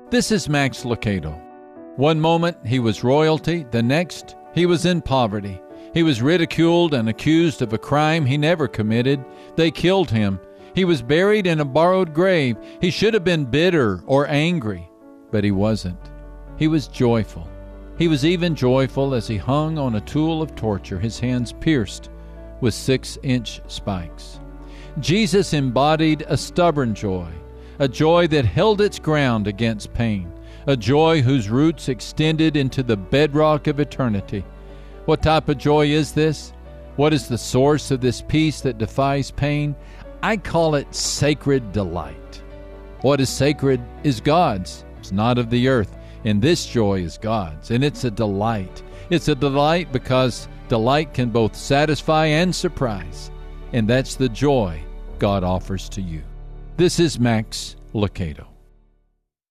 This is Max Lucado. One moment he was royalty, the next he was in poverty. He was ridiculed and accused of a crime he never committed. They killed him. He was buried in a borrowed grave. He should have been bitter or angry, but he wasn't. He was joyful. He was even joyful as he hung on a tool of torture, his hands pierced with 6-inch spikes. Jesus embodied a stubborn joy, a joy that held its ground against pain, a joy whose roots extended into the bedrock of eternity. What type of joy is this? What is the source of this peace that defies pain? I call it sacred delight. What is sacred is God's. It's not of the earth. And this joy is God's. And it's a delight. It's a delight because delight can both satisfy and surprise. And that's the joy God offers to you. This is Max Lucado.